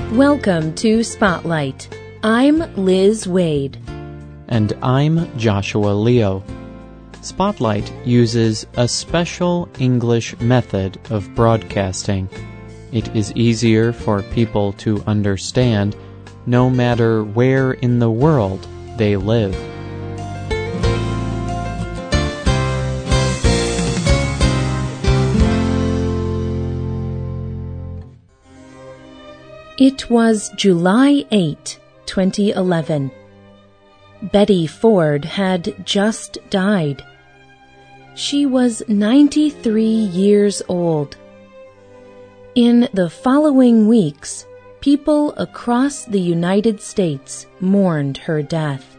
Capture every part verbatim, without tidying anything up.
Welcome to Spotlight. I'm Liz Wade. And I'm Joshua Leo. Spotlight uses a special English method of broadcasting. It is easier for people to understand no matter where in the world they live. It was July eighth, twenty eleven. Betty Ford had just died. She was ninety-three years old. In the following weeks, people across the United States mourned her death.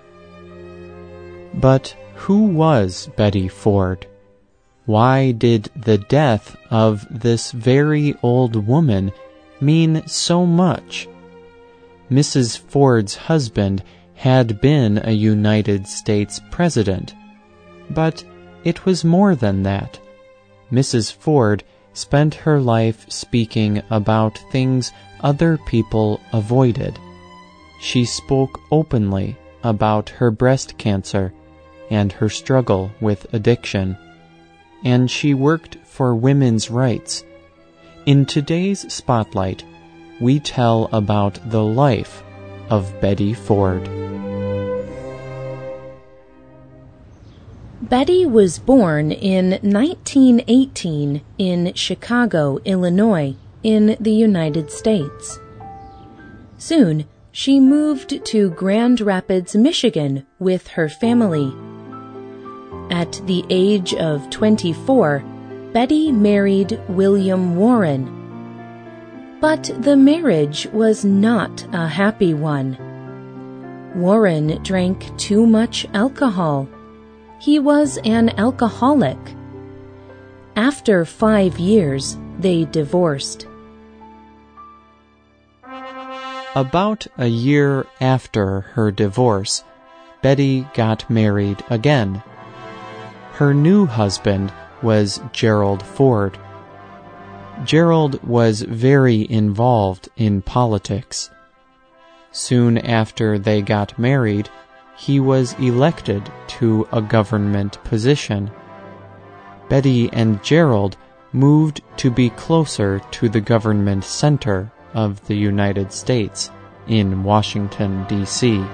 But who was Betty Ford? Why did the death of this very old woman mean so much? Missus Ford's husband had been a United States president, but it was more than that. Missus Ford spent her life speaking about things other people avoided. She spoke openly about her breast cancer and her struggle with addiction, and she worked for women's rights. In today's Spotlight, we tell about the life of Betty Ford. Betty was born in nineteen eighteen in Chicago, Illinois, in the United States. Soon, she moved to Grand Rapids, Michigan with her family. At the age of twenty-four, Betty married William Warren. But the marriage was not a happy one. Warren drank too much alcohol. He was an alcoholic. After five years, they divorced. About a year after her divorce, Betty got married again. Her new husband was Gerald Ford. Gerald was very involved in politics. Soon after they got married, he was elected to a government position. Betty and Gerald moved to be closer to the government center of the United States in Washington, D C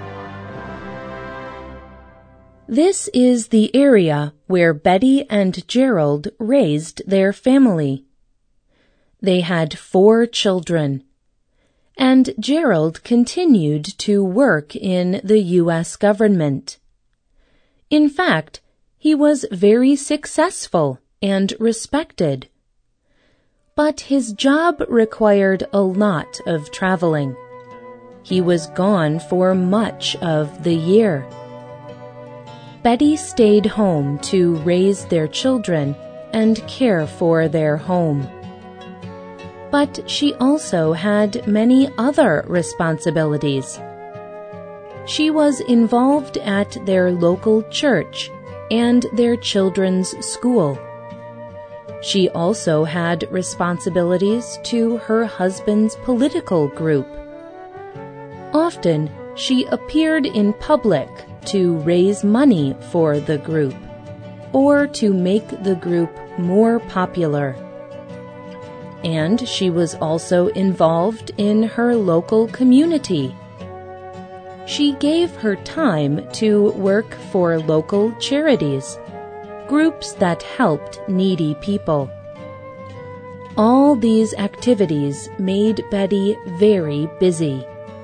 This is the area where Betty and Gerald raised their family. They had four children, and Gerald continued to work in the U S government. In fact, he was very successful and respected. But his job required a lot of traveling. He was gone for much of the year. Betty stayed home to raise their children and care for their home. But she also had many other responsibilities. She was involved at their local church and their children's school. She also had responsibilities to her husband's political group. Often, she appeared in public to raise money for the group, or to make the group more popular. And she was also involved in her local community. She gave her time to work for local charities, groups that helped needy people. All these activities made Betty very busy.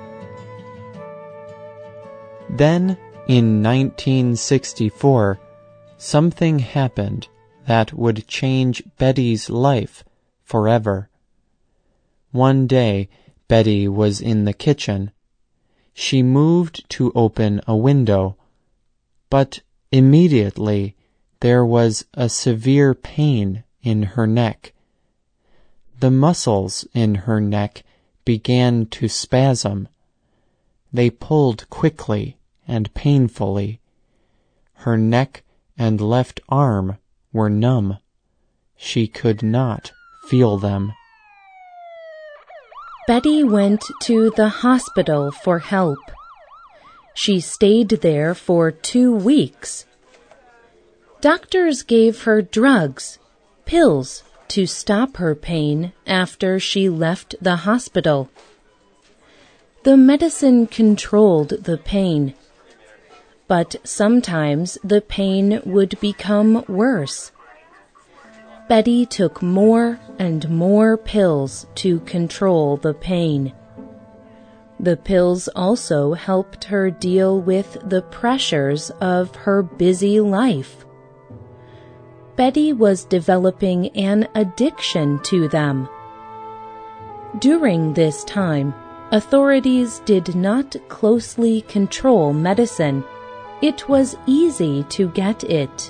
Then, in nineteen sixty-four, something happened that would change Betty's life forever. One day, Betty was in the kitchen. She moved to open a window, but immediately there was a severe pain in her neck. The muscles in her neck began to spasm. They pulled quickly and painfully. Her neck and left arm were numb. She could not feel them. Betty went to the hospital for help. She stayed there for two weeks. Doctors gave her drugs, pills, to stop her pain after she left the hospital. The medicine controlled the pain, but sometimes the pain would become worse. Betty took more and more pills to control the pain. The pills also helped her deal with the pressures of her busy life. Betty was developing an addiction to them. During this time, authorities did not closely control medicine. It was easy to get it.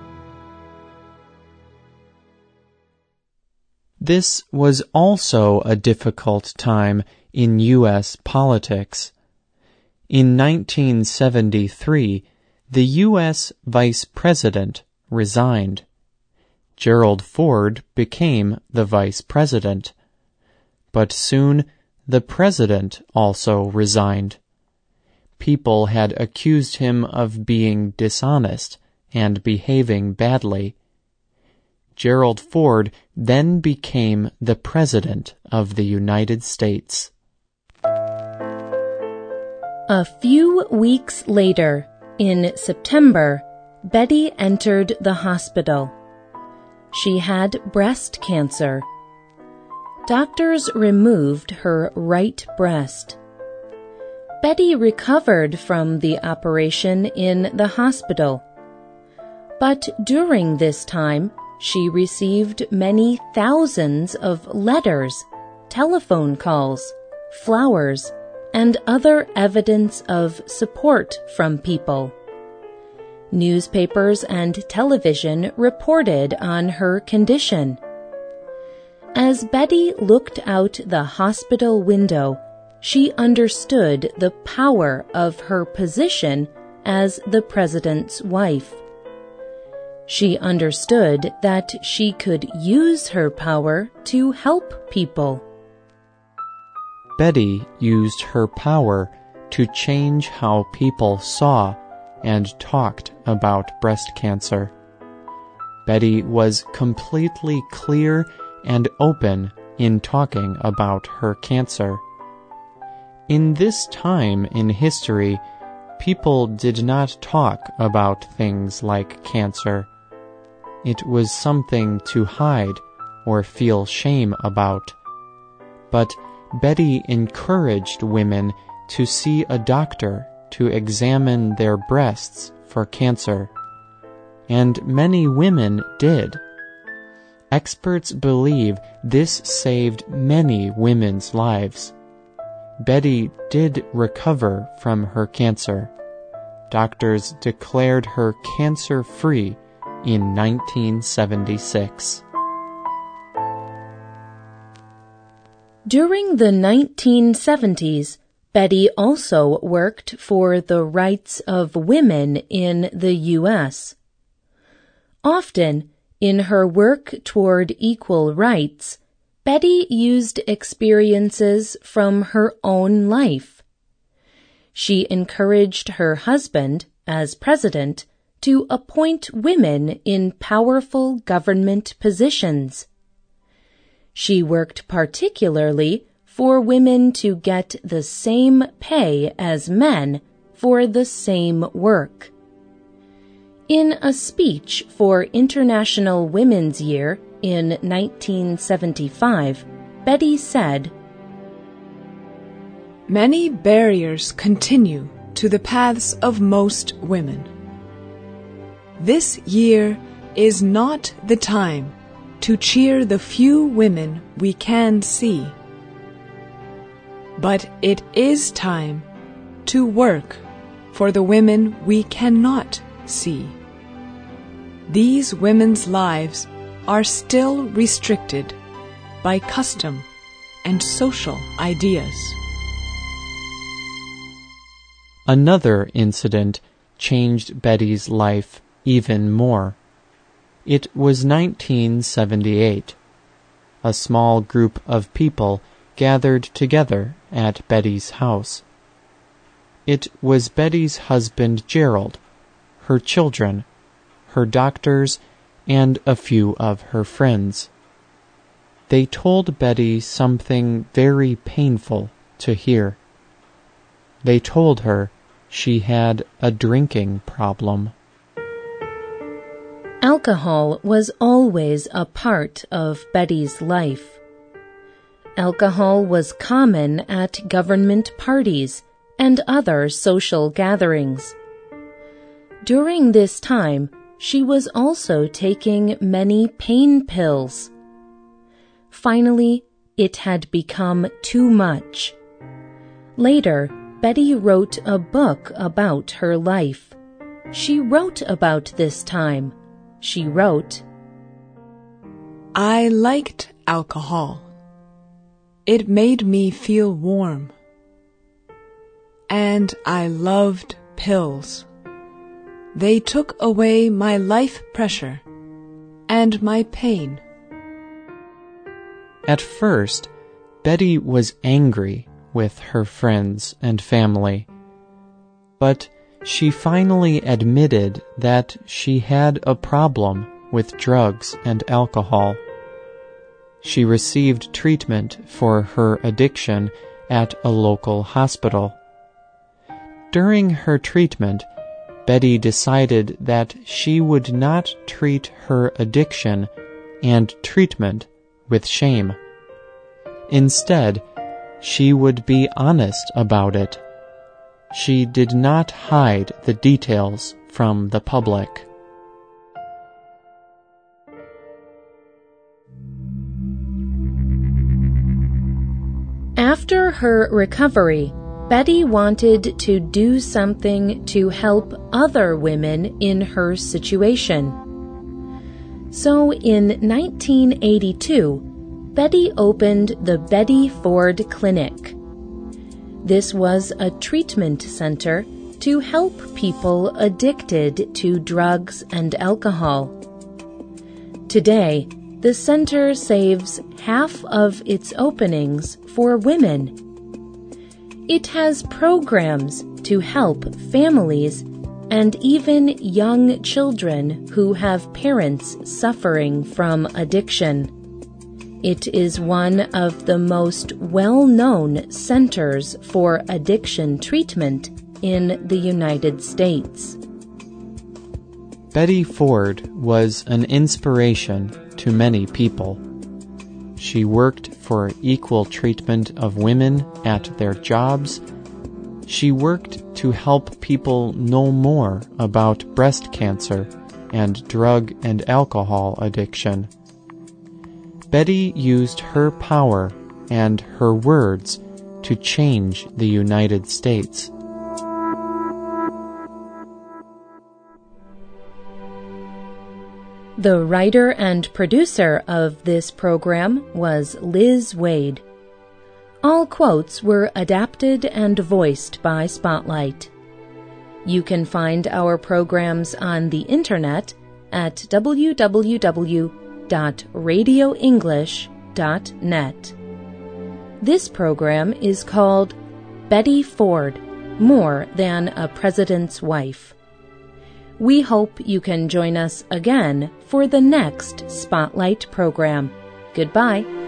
This was also a difficult time in U S politics. In nineteen seventy-three, the U S Vice President resigned. Gerald Ford became the Vice President. But soon, the President also resigned. People had accused him of being dishonest and behaving badly. Gerald Ford then became the President of the United States. A few weeks later, in September, Betty entered the hospital. She had breast cancer. Doctors removed her right breast. Betty recovered from the operation in the hospital. But during this time, she received many thousands of letters, telephone calls, flowers, and other evidence of support from people. Newspapers and television reported on her condition. As Betty looked out the hospital window, she understood the power of her position as the president's wife. She understood that she could use her power to help people. Betty used her power to change how people saw and talked about breast cancer. Betty was completely clear and open in talking about her cancer. In this time in history, people did not talk about things like cancer. It was something to hide or feel shame about. But Betty encouraged women to see a doctor to examine their breasts for cancer. And many women did. Experts believe this saved many women's lives. Betty did recover from her cancer. Doctors declared her cancer-free in nineteen seventy-six. During the nineteen seventies, Betty also worked for the rights of women in the U S. Often, in her work toward equal rights, Betty used experiences from her own life. She encouraged her husband, as president, to appoint women in powerful government positions. She worked particularly for women to get the same pay as men for the same work. In a speech for International Women's Year in nineteen seventy-five, Betty said, "Many barriers continue to the paths of most women. This year is not the time to cheer the few women we can see, but it is time to work for the women we cannot see. These women's lives are still restricted by custom and social ideas." Another incident changed Betty's life even more. It was nineteen seventy-eight. A small group of people gathered together at Betty's house. It was Betty's husband Gerald, her children, her doctors, and a few of her friends. They told Betty something very painful to hear. They told her she had a drinking problem. Alcohol was always a part of Betty's life. Alcohol was common at government parties and other social gatherings. During this time, she was also taking many pain pills. Finally, it had become too much. Later, Betty wrote a book about her life. She wrote about this time. She wrote, I liked alcohol. It made me feel warm. And I loved pills. They took away my life pressure and my pain. At first, Betty was angry with her friends and family, but she finally admitted that she had a problem with drugs and alcohol. She received treatment for her addiction at a local hospital. During her treatment, Betty decided that she would not treat her addiction and treatment with shame. Instead, she would be honest about it. She did not hide the details from the public. After her recovery, Betty wanted to do something to help other women in her situation. So in nineteen eighty-two, Betty opened the Betty Ford Clinic. This was a treatment center to help people addicted to drugs and alcohol. Today, the center saves half of its openings for women. It has programs to help families and even young children who have parents suffering from addiction. It is one of the most well-known centers for addiction treatment in the United States. Betty Ford was an inspiration to many people. She worked for equal treatment of women at their jobs. She worked to help people know more about breast cancer and drug and alcohol addiction. Betty used her power and her words to change the United States. The writer and producer of this program was Liz Wade. All quotes were adapted and voiced by Spotlight. You can find our programs on the internet at w w w dot radio english dot net. This program is called Betty Ford, More Than a President's Wife. We hope you can join us again for the next Spotlight program. Goodbye.